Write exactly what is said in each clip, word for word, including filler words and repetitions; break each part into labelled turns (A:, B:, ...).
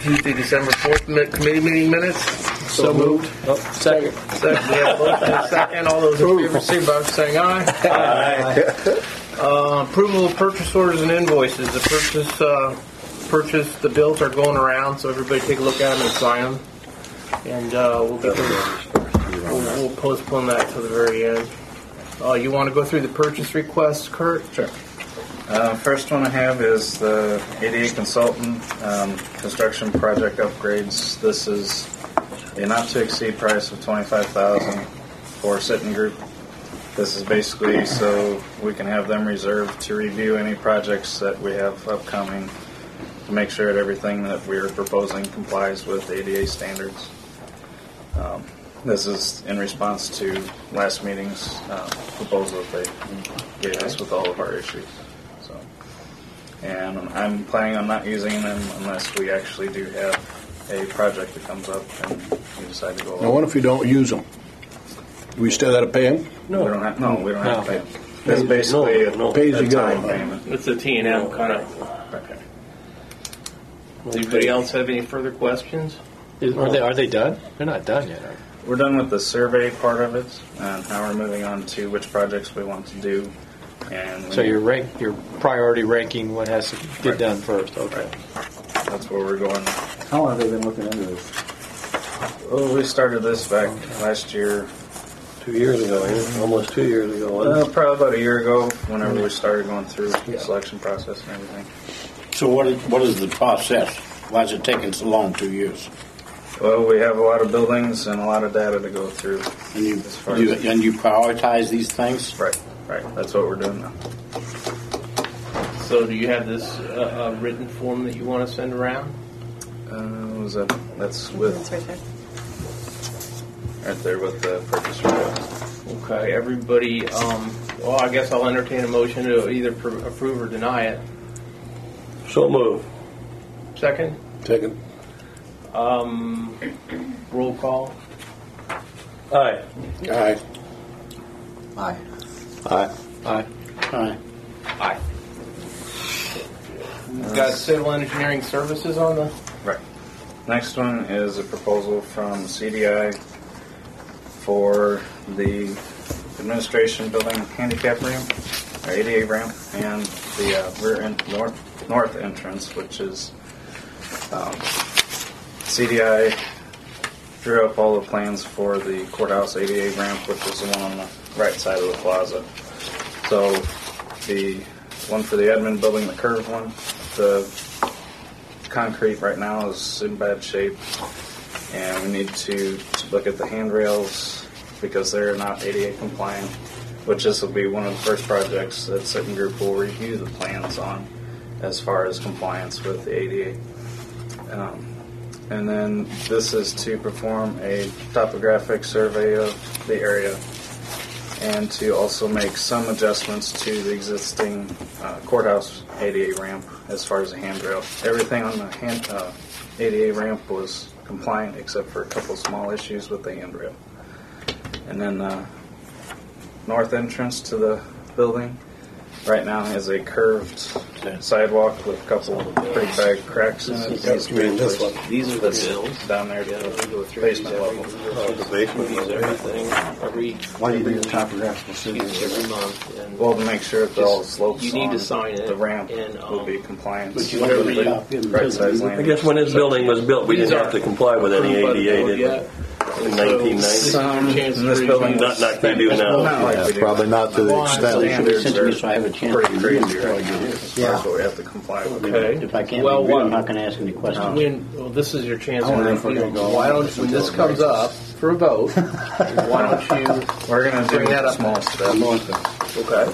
A: Tuesday, December fourth committee meeting minutes.
B: So, so moved.
A: Oh, second. Second. We have a motion and a second. All those in favor, signify by saying aye. Aye. Uh, approval of purchase orders and invoices. The purchase, uh, purchase, the bills are going around, so everybody take a look at them and sign them. And uh, we'll get those. We'll, we'll postpone that to the very end. Uh, you want to go through the purchase requests, Kurt?
C: Sure. Uh, first one I have is the A D A consultant um, construction project upgrades. This is a not to exceed price of twenty-five thousand dollars for Sitten Group. This is basically so we can have them reserved to review any projects that we have upcoming to make sure that everything that we're proposing complies with A D A standards. Um, this is in response to last meeting's uh, proposal that they gave us with all of our issues. So, and I'm planning on not using them unless we actually do have a project that comes up and we decide to go.
B: Now, what if you don't use them? Do we still got to pay them?
C: No, we don't have. No, we don't have
B: No.
C: to pay them. It's basically
B: No, no.
C: a,
B: Pays
C: a
B: you go.
C: time payment.
A: It's a T and M kind of.
C: Okay.
A: Does anybody else have any further questions?
D: Is, are they are they done? They're not done yet, are they?
C: We're done with the survey part of it, and now we're moving on to which projects we want to do. And
D: So your rank, your priority ranking, what has to get
C: Right.
D: done first? Okay.
C: that's where we're going.
E: How long have they been looking into this?
C: Oh, we started this back last year.
F: Two years ago, yeah. Almost two years ago. wasn't
C: Uh,
F: it?
C: probably about a year ago, whenever we started going through the selection process and everything.
G: So what is, what is the process? Why is it taking so long, two years?
C: Well, we have a lot of buildings and a lot of data to go through.
G: And you,
C: As far
G: you
C: as-
G: and you prioritize these things?
C: Right, right. That's what we're doing now.
A: So do you have this uh, uh, written form that you want to send around?
C: Uh, what was that? That's with
H: That's right there.
C: right there with the purchase request.
A: Okay, everybody, um, well, I guess I'll entertain a motion to either pr- approve or deny it.
F: So moved.
A: Second,
B: Second.
A: um, roll call.
F: Aye.
B: Aye.
E: Aye.
F: Aye.
D: Aye.
G: Aye.
A: Aye. We've got civil engineering services on the,
C: Right. Next one is a proposal from C D I for the administration building handicap ramp, or A D A ramp, and the uh, rear en- north, north entrance, which is um, C D I drew up all the plans for the courthouse A D A ramp, which is the one on the right side of the plaza. So the one for the admin building, the curved one, the concrete right now is in bad shape, and we need to look at the handrails because they're not A D A compliant, which this will be one of the first projects that Sitten Group will review the plans on as far as compliance with the A D A. Um, and then this is to perform a topographic survey of the area and to also make some adjustments to the existing uh, courthouse A D A ramp as far as the handrail. Everything on the hand, uh, A D A ramp was compliant except for a couple small issues with the handrail. And then the north entrance to the building right now has a curved sidewalk with a couple pretty bad cracks in it.
B: That's me, this one.
A: these are the
C: That's
A: bills.
C: down there
A: Yeah,
C: to
A: we go
C: the
A: through
C: basement
A: these every,
C: level.
F: Oh, the basement
A: these
F: level.
A: everything, every,
E: Why do you do the topographical survey?
A: every month. And
C: Well, to make sure that all the slopes
A: You need to
C: on
A: sign it,
C: the ramp
A: and, um,
C: will be compliant.
A: but you- whatever you-
C: right size
F: I
C: landing.
F: guess when this building was built, we
A: These
F: didn't have
A: aren't
F: to comply with any
A: approved by the
F: A D A,
A: board
F: did
A: yet.
F: we? In nineteen ninety?
C: Some in
A: Chance to
C: this
A: review.
C: building,
F: Not like they do now.
C: Not like
E: Yeah,
C: we do.
E: probably not to the
A: Well,
E: extent.
C: Standards
G: Send to me
C: are
G: so I have a chance
C: pretty
G: to review them
C: crazy
G: before I
C: right
G: do
C: now.
G: this.
E: Yeah.
C: That's what we have to comply with.
A: Okay.
G: If I can't
A: Well,
G: review
A: what-
G: them, how can I ask any questions?
A: When, well, this is your chance
E: I
A: to
E: wonder if we're
A: review.
E: gonna go
A: Why
E: on
A: don't,
E: this
A: when this
E: until it
A: comes
E: breaks.
A: up for a vote, why don't you,
C: We're going to do
A: Bring that
C: a
A: up.
C: small step.
A: okay.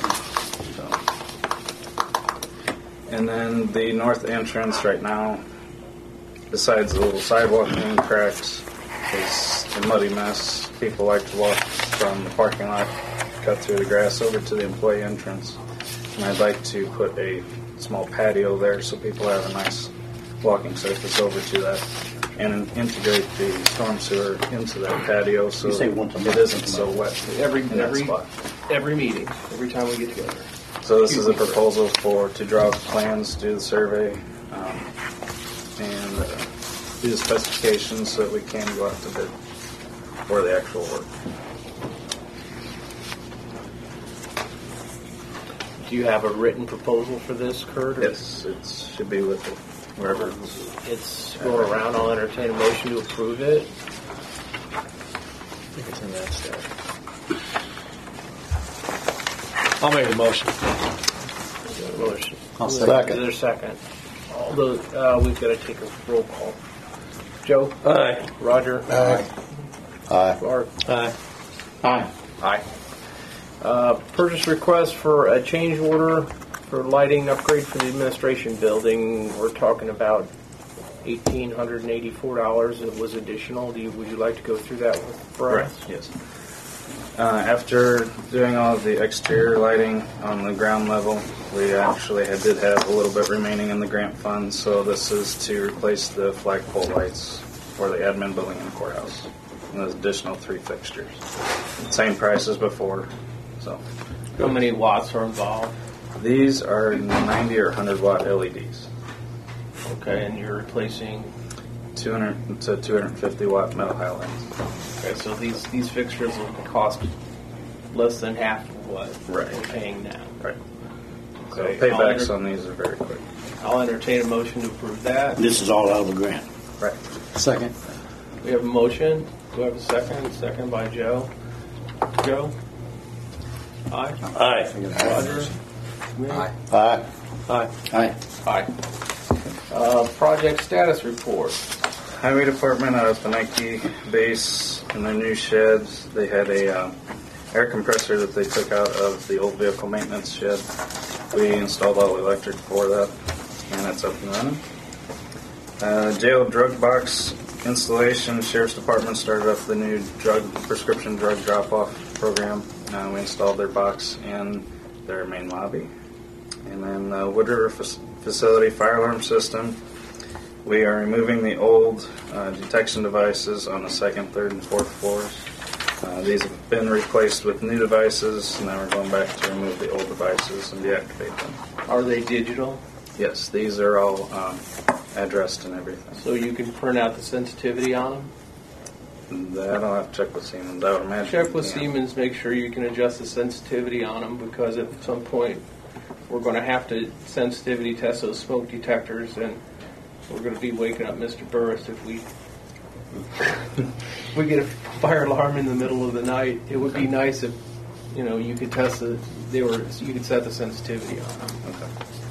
C: And then the north entrance right now, besides the little sidewalk being cracked, is a muddy mess. People like to walk from the parking lot, cut through the grass over to the employee entrance. And I'd like to put a small patio there so people have a nice walking surface over to that, and integrate the storm sewer into that patio so
G: You say once a
C: it
G: month.
C: isn't so wet
A: Every,
C: in that
A: every,
C: spot.
A: every meeting, every time we get together.
C: So this is a proposal for, to draw up plans, do the survey, um, and uh, do the specifications so that we can go out to bid for the actual work.
A: Do you have a written proposal for this, Kurt? or-
C: Yes, it should be with it, wherever it's.
A: It's going around. I'll entertain a motion to approve it.
D: I think it's in that stack. I'll make the motion.
A: Motion.
E: I'll
A: Is
B: second.
A: there a second? All those, uh, we've got to take a roll call. Joe?
F: Aye.
A: Roger?
B: Aye. Aye.
A: Mark?
D: Aye.
G: Aye.
A: Aye. Uh, purchase request for a change order for lighting upgrade for the administration building. We're talking about eighteen hundred and eighty-four dollars. It was additional. Do you, would you like to go through that with, for us?
C: Yes. Uh, after doing all of the exterior lighting on the ground level, we actually had, did have a little bit remaining in the grant fund, so this is to replace the flagpole lights for the admin building and courthouse. And those additional three fixtures. Same price as before. So
A: How many watts are involved?
C: these are ninety or one hundred watt L E Ds.
A: Okay, and you're replacing.
C: two hundred to two hundred fifty watt metal halides.
A: Okay, so these these fixtures will cost less than half of what
C: Right.
A: we're paying now.
C: Right. So
A: Okay,
C: paybacks
A: I'll enter-
C: on these are very quick.
A: I'll entertain a motion to approve that.
G: This is all out of the grant.
C: Right.
E: Second.
A: We have a motion. Do I have a second? Second by Joe. Joe? Aye.
F: Aye.
A: Roger?
E: Aye.
B: Aye.
D: Aye.
G: Aye.
A: Aye. Uh, project status report.
C: Highway Department out of the Nike base in their new sheds, they had a uh, air compressor that they took out of the old vehicle maintenance shed. We installed all the electric for that, and it's up and running. Uh, jail drug box installation. Sheriff's Department started up the new drug prescription drug drop-off program. Uh, we installed their box in their main lobby. And then the Wood River fac- facility fire alarm system. We are removing the old uh, detection devices on the second, third, and fourth floors. Uh, these have been replaced with new devices, and now we're going back to remove the old devices and deactivate them.
A: Are they digital?
C: Yes, these are all um, addressed and everything.
A: So you can print out the sensitivity on them?
C: That I'll have to check with Siemens. I would imagine.
A: Check with
C: yeah.
A: Siemens, make sure you can adjust the sensitivity on them, because at some point we're going to have to sensitivity test those smoke detectors, and we're going to be waking up Mister Burris if we if we get a fire alarm in the middle of the night. It would be nice if, you know, you could test the they were you could set the sensitivity on them.
C: Okay.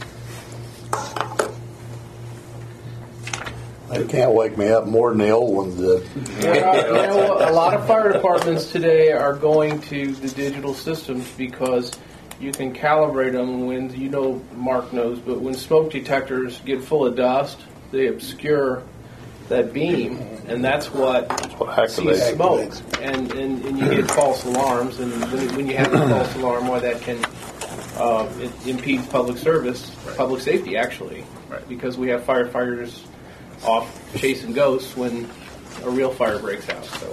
B: They can't wake me up more than the old ones did.
A: Yeah, you know, a lot of fire departments today are going to the digital systems because you can calibrate them when, you know, Mark knows, but when smoke detectors get full of dust, they obscure that beam, and that's what
B: what
A: sees
B: activates.
A: smoke, and, and, and you get false alarms, and when, when you have a false alarm, why that can uh, it impedes public service,
C: Right.
A: public safety actually,
C: Right.
A: because we have firefighters off chasing ghosts when a real fire breaks out. So.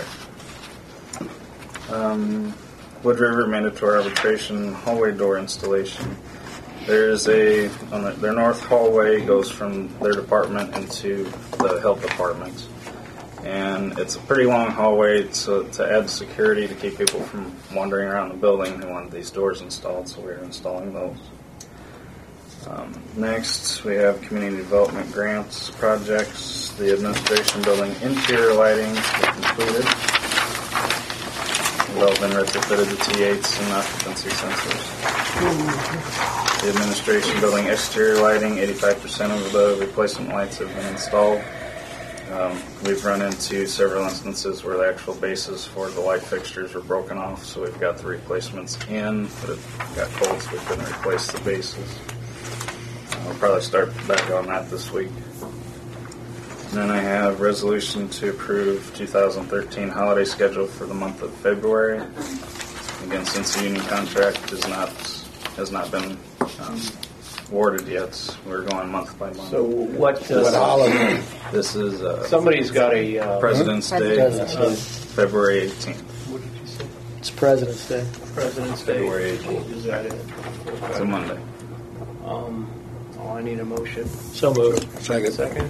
C: Um, Wood River mandatory arbitration hallway door installation. There's a on the, their north hallway goes from their department into the health department, and it's a pretty long hallway. So to add security to keep people from wandering around the building, they wanted these doors installed, so we're installing those. Um, next, we have community development grants projects. The administration building interior lighting is completed. We've all been retrofitted to T eights and occupancy sensors. The administration building exterior lighting, eighty-five percent of the replacement lights have been installed. Um, we've run into several instances where the actual bases for the light fixtures were broken off, so we've got the replacements in, but it got cold, so we couldn't replace the bases. I'll probably start back on that this week. And then I have resolution to approve two thousand thirteen holiday schedule for the month of February. Again, since the union contract is not has not been um, awarded yet, we're going month by month.
A: So what?
B: What
A: Uh,
B: holiday?
C: This is uh,
A: somebody's got a. Uh,
C: President's Day,
D: President's
C: uh,
D: Day.
C: February eighteenth.
A: what did you say?
D: It's President's Day.
A: President's Day.
C: February eighteenth.
A: Is that it?
C: It's a Monday.
A: Um, oh, I need a motion.
D: So moved.
B: Second.
A: Second.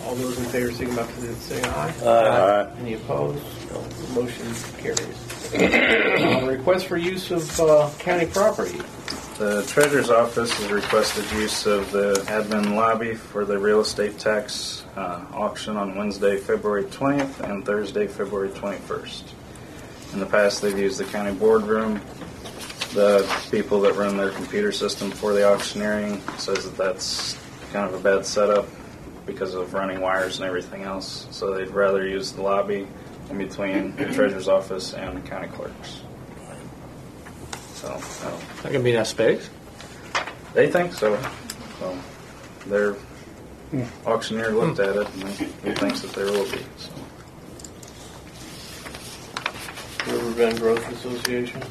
A: All those in favor, signify by saying aye.
B: Aye.
A: Any opposed? No. Motion carries. Uh, request for use of uh, county property.
C: The treasurer's office has requested use of the admin lobby for the real estate tax uh, auction on Wednesday, February twentieth and Thursday, February twenty-first. In the past, they've used the county boardroom. The people that run their computer system for the auctioneering says that that's kind of a bad setup because of running wires and everything else. So they'd rather use the lobby in between the treasurer's office and the county clerk's. So uh,
D: That can be enough space.
C: they think so. So their auctioneer looked at it and he he thinks that there will be. So.
A: Riverbend Growth Association.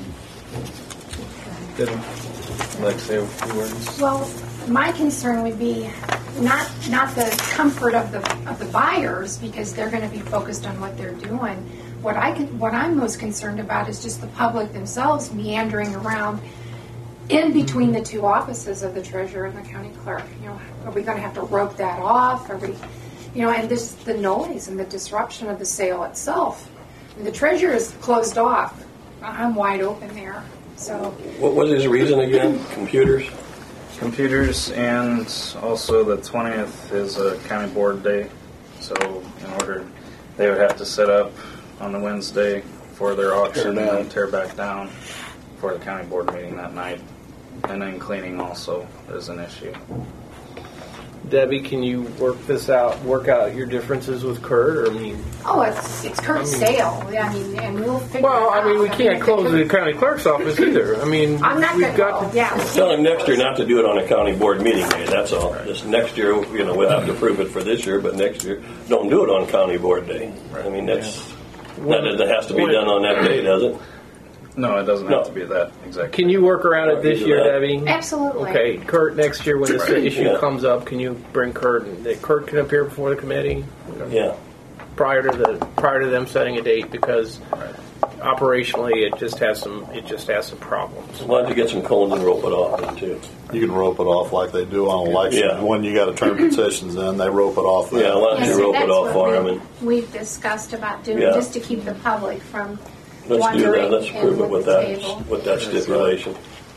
D: Did I'd like to say a few words?
I: Well, my concern would be not not the comfort of the of the buyers, because they're going to be focused on what they're doing. What I can, what I'm most concerned about is just the public themselves meandering around in between the two offices of the treasurer and the county clerk. You know, are we going to have to rope that off? Are we, you know, and this the noise and the disruption of the sale itself. And the treasurer is closed off. I'm wide open there. So
F: What was his reason again? Computers?
C: Computers, and also the twentieth is a county board day. So in order, they would have to set up on the Wednesday for their auction and then tear back down for the county board meeting that night. And then cleaning also is an issue.
A: Debbie, can you work this out, work out your differences with Kurt? Or, I mean,
I: oh, it's it's Kurt's
A: I mean-
I: sale. I mean, and we'll figure
A: well,
I: it out.
A: I mean, we can't
I: if
A: close
I: it
A: the county clerk's office either. I mean,
I: I'm not
A: we've
I: going
A: got
I: to. Yeah.
F: Tell him next year not to do it on a county board meeting day, that's all. This next year, you know, we'll have to prove it for this year, but next year, don't do it on county board day. I mean, that's, that that has to be done on that day, does it?
C: No, it doesn't
F: No.
C: have to be that exact.
A: Can you work around it this
F: Do
A: year,
F: that.
A: Debbie?
I: Absolutely.
A: Okay, Kurt, next year when this issue
F: Yeah.
A: comes up, can you bring Kurt? And that Kurt can appear before the committee
F: Yeah.
A: prior to the prior to them setting a date, because operationally it just has some it just has some problems.
F: Why don't you get some cones and rope it off then, too?
B: You can rope it off like they do on election.
F: Yeah.
B: When you got to turn petitions in, they rope it off. then.
F: Yeah, why don't
I: Yes,
F: you
I: and
F: rope it
I: that's
F: off
I: what
F: for
I: we-
F: him and
I: We've discussed about doing,
F: Yeah.
I: just to keep the public from
F: let's do
I: wandering
F: that. Let's
I: in
F: prove it with
I: the
F: that,
I: table.
F: with that stipulation.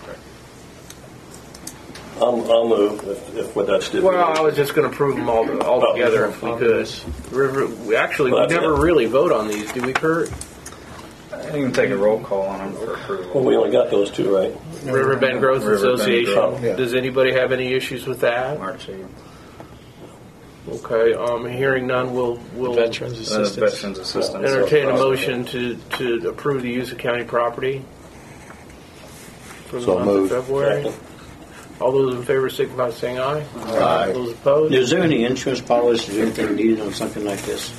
F: I'll, I'll move if, if with that stipulation.
A: Well, I was just going to prove them all, all
F: Oh.
A: together if we could. River, we actually,
F: Well,
A: we
F: that's
A: never
F: it.
A: really vote on these, do we, Kurt?
C: You can take a roll call on them for approval.
F: Well, we only got those two, right?
A: Riverbend Growth
C: Riverbend
A: Association.
C: Growth.
B: Yeah.
A: Does anybody have any issues with that?
C: March eighth.
A: Okay, um, hearing none, we'll we'll
D: Veterans
C: Uh,
D: assistance.
C: Veterans assistance.
A: entertain a motion to, to approve the use of county property for the
B: So
A: month
B: moved.
A: of February.
F: Second.
A: All those in favor signify by saying aye.
B: Aye.
A: Those opposed?
G: Is there any insurance policy or anything needed on something like this?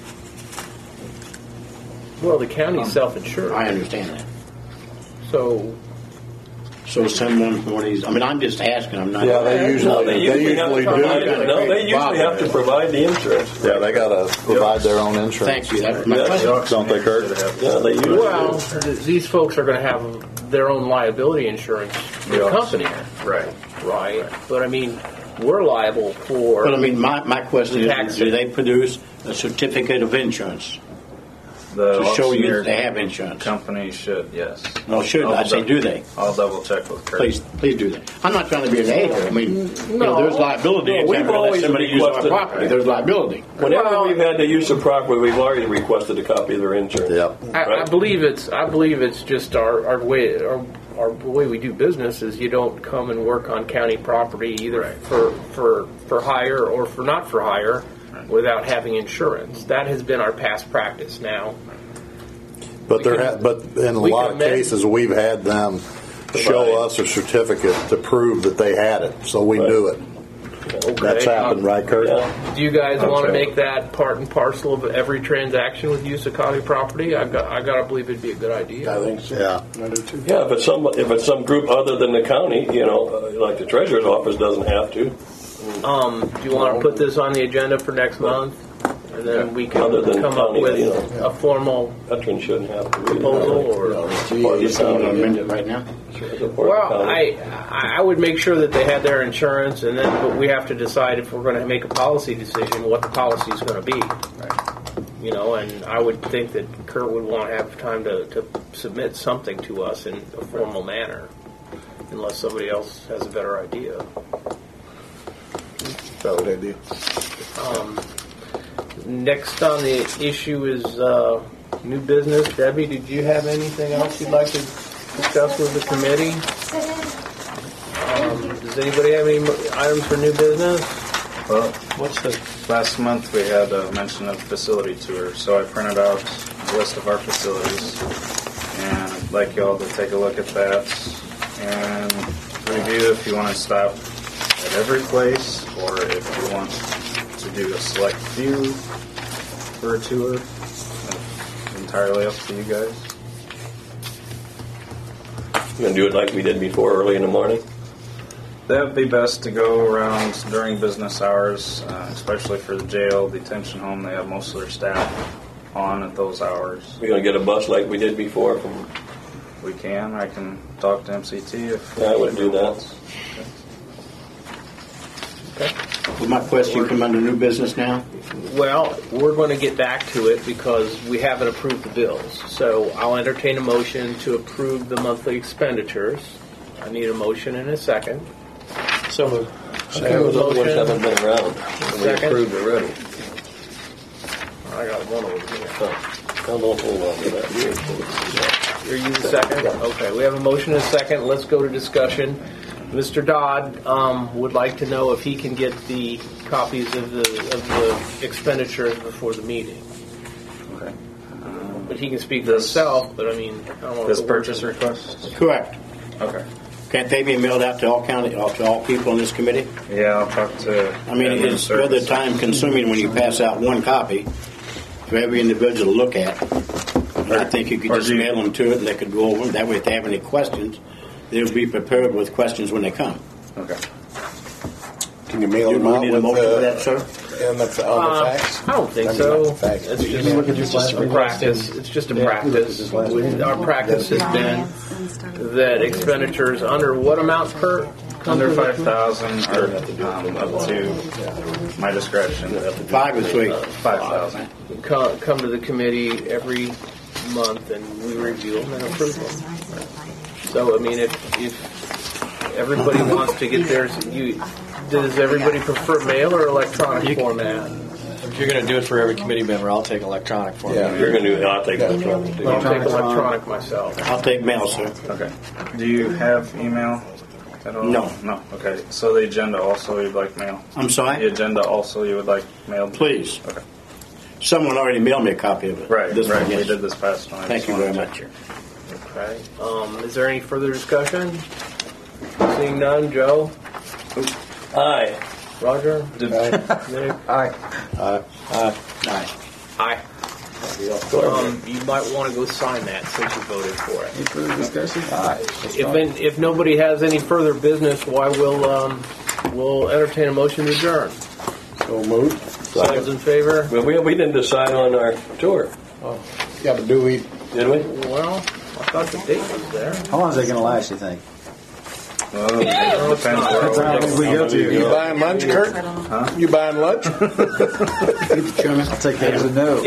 A: Well, the county's self-insured,
G: I understand that.
A: so
G: So someone, one of these, I mean, I'm just asking, I'm not.
B: Yeah, they usually,
F: No,
B: they
F: have
B: usually
F: to provide
B: do.
F: it. No, they usually have to provide the insurance.
B: Yeah, they got to provide their own insurance.
G: Thank you, that's my
F: Yeah.
G: question.
B: Don't they, Kurt?
F: Yeah, they usually
A: well,
F: do.
A: th- these folks are going to have their own liability insurance for the
C: Yeah.
A: company,
C: Right.
A: right? But I mean, we're liable for.
G: But I mean, my, my question
A: Tax.
G: is, do they produce a certificate of insurance
C: The
G: to show you
C: auctioneer
G: that they have insurance?
C: company should, yes.
G: No, should, I say, do they?
C: I'll double check with Kurt.
G: Please, please do that. I'm not trying to be an a-hole. I mean, you know, there's liability.
F: No,
G: if
F: we've
G: somebody lets
F: always
G: somebody use our
F: requested-
G: property. There's liability.
F: Whenever
A: Well-
F: we've had the use of property, we've already requested a copy of their insurance.
B: Yep.
A: I, I
F: Right.
A: believe it's. I believe it's just our, our way. Our, our way we do business is you don't come and work on county property either
C: Right.
A: for for for hire or for not for hire without having insurance. That has been our past practice. Now,
B: But
A: We
B: there,
A: can-
B: ha- but in a
A: we
B: lot
A: can
B: of
A: amend-
B: cases, we've had them show us a certificate to prove that they had it, so we
F: Right.
B: knew it. That's happened, right, Kurt?
F: Yeah.
A: do you guys want to
F: Okay.
A: make that part and parcel of every transaction with use of county property? I got. I got to believe it'd be a good idea.
B: I think so. Yeah.
F: Yeah, if it's some if it's some group other than the county, you know, uh, like the treasurer's office doesn't have to.
A: Um, do you want to put this on the agenda for next month? and then we can
F: Other than
A: come up
F: county,
A: with
F: you know.
A: a formal
F: Veterans shouldn't have to read it.
A: proposal or.
G: You someone to amend it right now?
A: Well, I I would make sure that they had their insurance, and then but we have to decide if we're going to make a policy decision, what the policy is going to be. You know, and I would think that Kurt would want to have time to, to submit something to us in a formal manner, unless somebody else has a better idea.
B: Valid idea.
A: Um, next on the issue is uh, new business. Debbie, did you have anything else you'd like to discuss with the committee? Um, does anybody have any items for new business?
C: Well, what's the last month we had a mention of facility tour, so I printed out a list of our facilities, and I'd like y'all to take a look at that and review if you want to stop at every place or if you want to do a select few for a tour. It's entirely up to you guys.
F: You gonna do it like we did before, early in the morning?
C: That would be best to go around during business hours, uh, especially for the jail, detention home. They have most of their staff on at those hours.
F: We gonna get a bus like we did before from?
C: We can. I can talk to M C T if.
F: Yeah, I would do that.
G: Will my question come under new business now?
A: Well, we're going to get back to it because we haven't approved the bills. So I'll entertain a motion to approve the monthly expenditures. I need a motion and a second.
D: So moved.
A: Okay,
F: Those other ones
A: motion.
F: haven't been around. We
A: Second.
F: approved already.
A: I got one over here.
F: I'll don't hold on to that.
A: You're using second? Okay, we have a motion and a second. Let's go to discussion. Mister Dodd um, would like to know if he can get the copies of the of the expenditures before the meeting.
C: Okay.
A: But he can speak for
C: This-
A: himself, but I mean, I don't want
C: This
A: to
C: purchase request?
G: Correct.
C: Okay.
G: Can't they be mailed out to all county, to all people in this committee?
C: Yeah, I'll talk to.
G: I mean,
C: admin
G: it's rather
C: service.
G: time consuming when you pass out one copy for every individual to look at. And I think you could
C: Or
G: just
C: do you-
G: mail them to it and they could go over them. That way if they have any questions, they'll be prepared with questions when they come.
C: Okay.
B: Can you mail
G: Do
B: them
G: we
B: out
G: need a
B: with
G: motion for that,
B: uh,
G: sir?
B: and the, on the
A: Uh,
B: fax?
A: I don't think
B: I mean,
A: so.
B: not the fax.
A: It's
B: You
A: just,
B: look
A: it's just a practice. It's just a practice. We- Our practice has been that expenditures under what amount per?
C: Under five thousand or um, up to my discretion.
G: Five is sweet.
C: Five thousand.
A: Come, come to the committee every month and we review them and approve them. So, I mean, if, if everybody wants to get theirs, you, does everybody prefer mail or electronic format?
D: If you're going to do it for every committee member, I'll take electronic for
B: Yeah.
F: If you're gonna do it, I'll take that from you.
A: I'll take electronic myself.
G: I'll take mail, sir.
C: Okay. Do you have email at all?
G: No.
C: No. Okay. So the agenda also you'd like mail?
G: I'm
C: The
G: sorry?
C: agenda also you would like mailed?
G: Please.
C: Okay.
G: Someone already mailed me a copy of it.
C: Right.
G: This
C: right.
G: one, yes.
C: We did this past time. I
G: Thank
C: just
G: you very
C: wanted
G: much.
C: to-
A: Okay. Um, is there any further discussion? Seeing none, Joe?
F: Aye.
A: Roger?
C: Did,
A: Nick?
E: Aye.
G: Aye.
A: Aye. Um, you might want to go sign that since you voted for it.
E: Any further discussion? Aye.
A: If, if nobody has any further business, why we'll, um, we'll entertain a motion to adjourn.
B: So moved.
A: All those in favor?
F: Well, we, we didn't decide on our tour,
B: Yeah, but do we,
F: did we?
A: Well, I thought the date was there.
E: How long is that going to last, you think?
C: well, it depends where
E: That's how long we go to.
B: you buying lunch, Kurt?
C: Huh?
B: You buying lunch?
G: Chairman?
E: I'll take that as a no.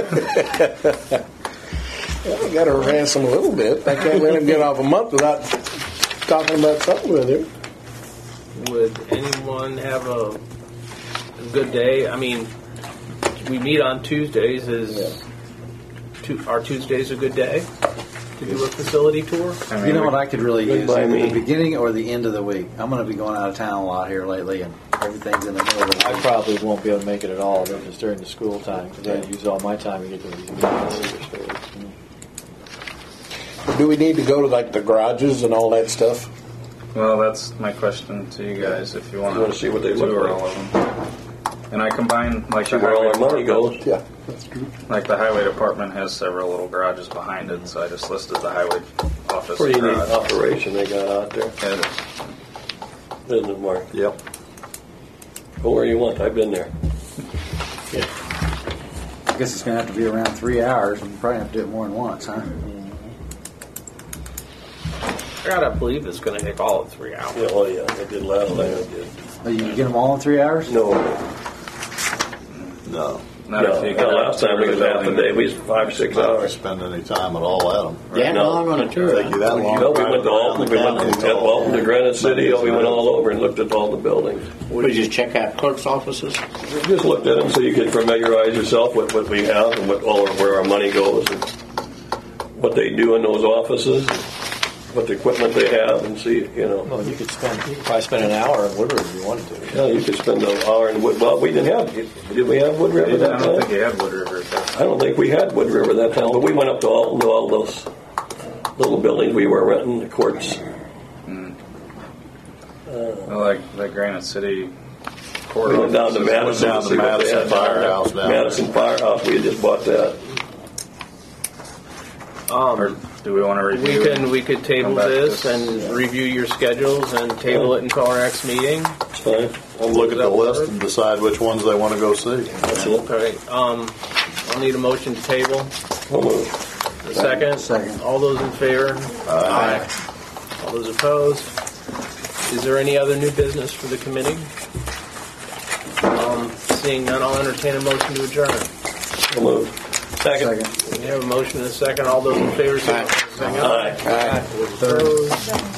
B: Well, I got to ransom a little bit. I can't let him get off a month without talking about something with him.
A: Would anyone have a, a good day? I mean, we meet on Tuesdays. Is tu- are Tuesdays a good day to do a facility tour?
C: I mean,
E: You know
C: we-
E: what I could really use?
F: by
E: Either
F: me.
E: the beginning or the end of the week. I'm going to be going out of town a lot here lately, and everything's in the middle of the
D: I
E: week.
D: probably won't be able to make it at all if it's during the school time because I use all my time to get to these meetings.
B: Do we need to go to like the garages and all that stuff?
C: Well, that's my question to you guys. If you want
F: You wanna see what they look
C: tour
F: like.
C: all of them, and I combine like
F: See
C: the
F: where all
C: highway
F: our money
C: department-
F: goes.
B: Yeah, that's true.
C: Like the highway department has several little garages behind it, so I just listed the highway office
F: Pretty neat
C: garage.
F: operation they got out there,
C: Yeah, it is.
F: isn't it, Mark?
C: Yep.
F: Go where you want, I've been there.
E: guess it's going to have to be around three hours, and you probably have to do it more than once, huh?
A: I gotta believe it's gonna take all of three hours.
F: Yeah, well, yeah, I did last time. I did.
E: Oh, you can get them all in three hours?
F: No,
H: No.
C: Not
F: no.
C: if you
F: The
C: go
F: last time it was half a day. We was five, six
H: Not
F: hours.
H: spend any time at all at them.
G: Yeah,
F: No.
G: long on a tour.
H: Take you that long.
F: No, we went to Alton. We went to Alton to Granite City. We went all over and looked at all the buildings.
G: We just check out clerk's offices.
F: We just looked at them so you could familiarize yourself with what we have and what all where our money goes and what they do in those offices, what the equipment they have, and see, you know.
D: Well, you could spend, you could probably spend an hour in Woodward if you wanted to.
F: Yeah, you could spend an hour in Wood. Well, we didn't have. Did we have Wood River
C: I
F: that
C: don't think
F: time?
C: you had Wood River. But
F: I don't think we had Wood River that time, but we went up to Alton to all those little buildings we were renting, the courts.
C: well, like the Granite City court.
F: We went down to Madison.
H: down to
F: see what they
H: Madison
F: had.
H: Firehouse down
F: Madison Firehouse. We had just bought that.
A: Um,
C: Or do we want to
A: we
C: review?
A: can we could table
C: Come back to
A: this
C: this.
A: and review your schedules and table it until our next meeting.
F: It's fine.
H: We'll look at the list and decide which ones they want to go see.
F: That's it.
A: Okay. Um, I'll need a motion to table.
F: We'll move.
A: A second.
E: Second.
A: All those in favor? Aye. All those opposed? Is there any other new business for the committee? Um, seeing none, I'll entertain a motion to adjourn.
F: We'll move.
E: Second.
A: We have a motion and a second. All those in favor say aye.
F: Aye.
A: Aye. Opposed?